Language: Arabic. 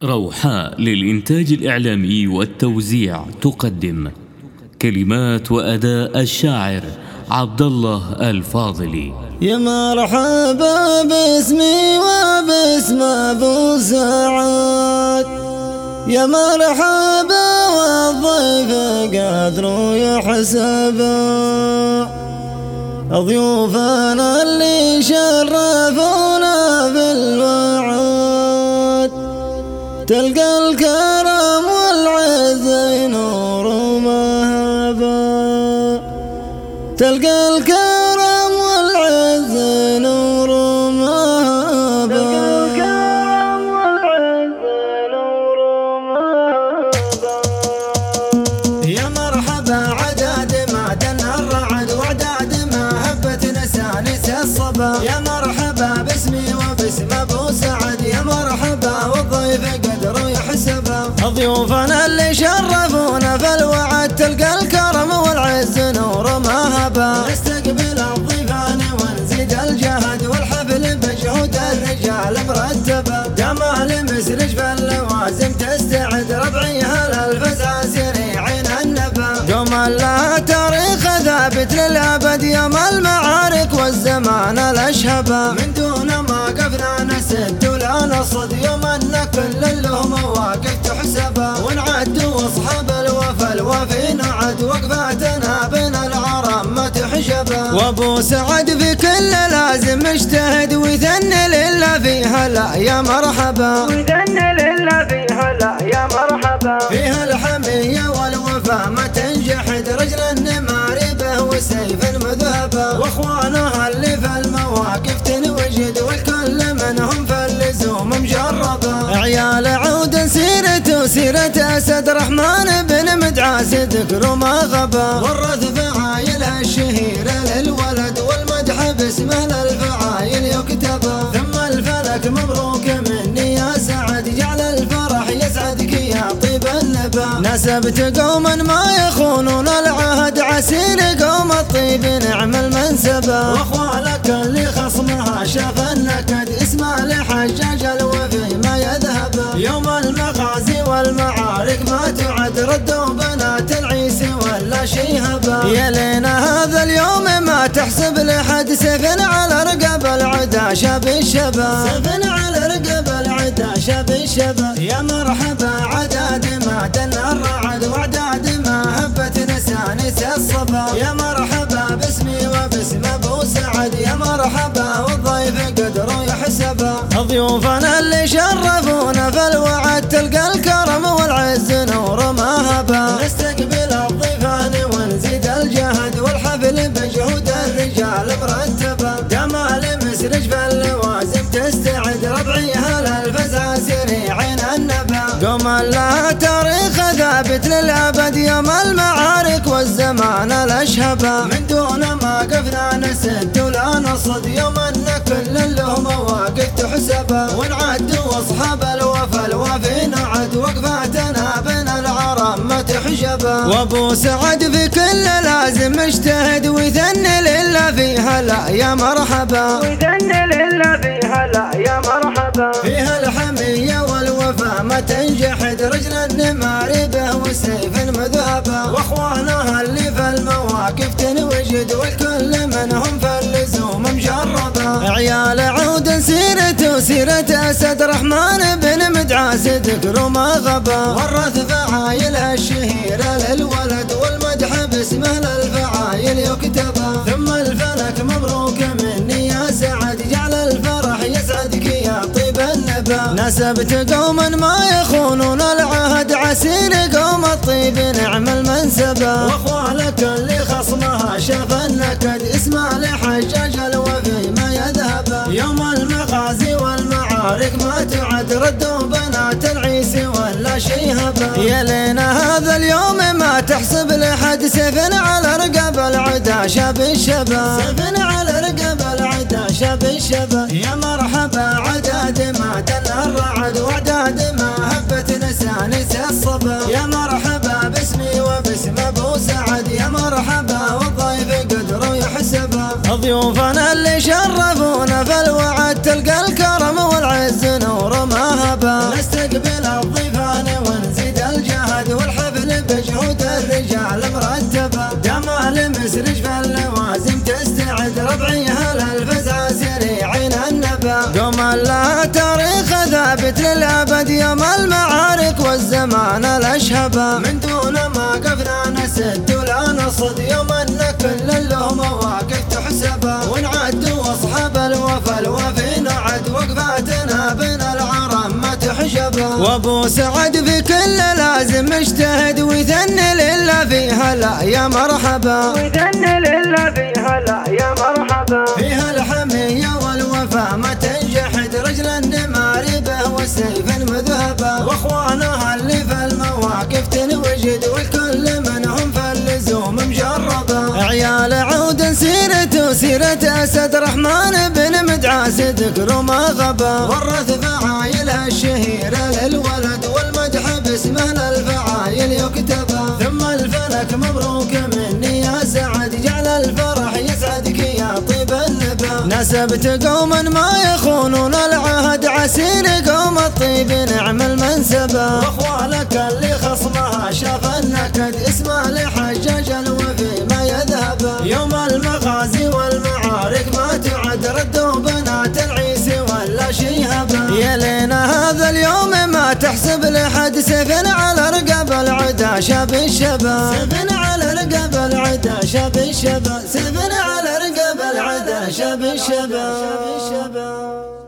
روحاء للإنتاج الإعلامي والتوزيع تقدم كلمات وأداء الشاعر عبد الله الفاضلي. يا مرحبا باسمي وباسم أبو سعد، يا مرحبا والضيف قدر يحسب، ضيوفنا اللي شرفونا بالوعد، تلقى الكرم والعز نور ومهبة، تلقى الكرم والعز نور ومهبة، يا مرحبا عداد ما دنا الرعد وعداد ما هبت نسانس الصبا، يا مرحبا باسمي وباسم ابو سعد، يا مرحبا والضيف قدر يحسبه، ضيوفنا اللي شرفونا في الوعد، تلقى الكرم والعز نور مهبه، نستقبل الضيفان ونزيد الجهد والحفل بجهود الرجال مرتبه، جمال مسرج في اللوازم تستعد، ربعيها للفزع سريعين النبا، دوم لها تاريخ ثابت للابد، يوم المعارك والزمان الاشهبه، من دون ما قفنا نسد ولا نصد، يوم ان كل له مواقف تحسبه، ونعد واصحاب الوفا الوفي نعد، وقفاتنا بين العرم ما تحجبه، وابو سعد في كل لازم مجتهد، ويثني لله فيها لا يا مرحبا، ويثني لله فيها لا يا مرحبا، فيها الحميه والوفا ما تنجحد، رجل النمار به وسيف مذهبه، واخوانها اللي في المواقف تنوجد، والكل منهم في اللزوم مجربه، عيال عود سيرته سيرة أسد رحمن بن مدعاس ذكر ما غبا، ورث فعايلها الشهيرة للولد، والمدح باسمه للفعايل يكتبه، ثم الفلك مبروك مني يا سعد، جعل الفرح يسعدك يا طيب النبا، نسبت قوما ما يخونون العهد، عسير قوم الطيب نعم المنسبة، واخوالك اللي خصمها شاف النكد، اسمع لحجاج الوفي ما يذهب، يوم المغازي والمعارك ما تعد، ردوا بنات العيس ولا شي هبا، يا لينا هذا اليوم ما تحسب لحد، سيف على رقب العدا شاب الشباب، سيف على رقب العدا شاب الشباب، يا مرحبا عداد ما دنا الرعد وعداد ما هبت نسانس الصبا، يا مرحبا باسمي وباسم ابو سعد، يا مرحبا والضيف قدر يحسبه، ضيوفنا اللي شرفونا في الوعد، تلقى الكرم والعز نور مهبه، نستقبل الضيفان ونزيد الجهد، والحفل بجهود الرجال مرتبه، جمال مسرج في اللوازم تستعد، ربعيها للفزع سريعين النبا، قوم لها تاريخ ثابت للابد، يوم المعارك والزمان الاشهبه، من دون ما قفنا نسد ولا نصد، يوم ان كل له مواقف تحسبه، ونعد واصحاب الوفا الوفي نعد، وقفاتنا بين العرم ما تحجبه، وابو سعد في كل لازم مجتهد، ويثني لله فيها لا يا مرحبا، ويثني لله فيها لا يا مرحبا، فيها الحميه والوفا ما تنجحد، رجل النمار به وسيف مذهبه، واخوانها اللي في المواقف تنوجد، والكل منهم في اللزوم مجربه، عيال عود سيرته سيرة أسد رحمن بن مدعاس ذكر ما غبا، ورث فعايلها الشهيرة للولد، والمدح باسمه للفعايل يكتبه، ثم الفلك مبروك مني يا سعد، جعل الفرح يسعدك يا طيب النبا، نسبت قوما ما يخونون العهد، عسير قوم الطيب نعم المنسبة، واخوالك اللي خصمها شاف النكد، اسمع لحجاج الوفي ما يذهب، يوم المغازي والمعارك ما تعد، ردوا بنات العيس ولا شي هبا، يا لينا هذا اليوم ما تحسب لحد، سيف على رقب العدا شاب الشباب، سيف على رقب العدا شاب الشباب، يا مرحبا عداد ما دنا الرعد وعداد ما هبت نسانس الصبا، يا مرحبا باسمي وباسم ابو سعد، يا مرحبا والضيف قدر يحسبه، ضيوفنا اللي شرفونا في الوعد، تلقى الكرم والعز نور مهبه، نستقبل خلى تاريخ ثابت للأبد يوم المعارك والزمان الأشهبة. من دون ما قفنا نسد ولا نصد يوم أن كل له مواقف تحسبه. ونعد واصحاب الوفا الوفي نعد وقفاتنا بين العرم ما تحجبه. وابو سعد في كل لازم مجتهد ويثني لله فيها لا يا مرحبا. ويثني لله فيها لا يا مرحبا. فيها الحمية والوفا ما تنجحد رجل النمار به والسيف المذهبة. واخوانها اللي في المواقف تنوجد والكل منهم في اللزوم مجربة. عيال عود سيرته سيرة أسد رحمن بن مدعاس ذكر ما غبا. ورث فعايلها الشهيرة للولد والمدح باسمه للفعايل يكتبا. ثم الفلك مبروك مني يا سعد جعل الفرح يسعدك يا طيب اللبا. نسبت قوما ما يخونون العهد عسير قوم الطيب نعم المنسبة. واخوالك اللي خصمها شاف النكد اسمه لحجاج الوفي ما يذهب. يوم المغازي والمعارك ما تعد ردوا بنات العيسي ولا شيهبا. يا لينا هذا اليوم ما تحسب لحد سيف على رقب العدا شاب الشباب. سيف على رقب العدا شاب الشباب. سيف على رقب العدا شاب الشباب.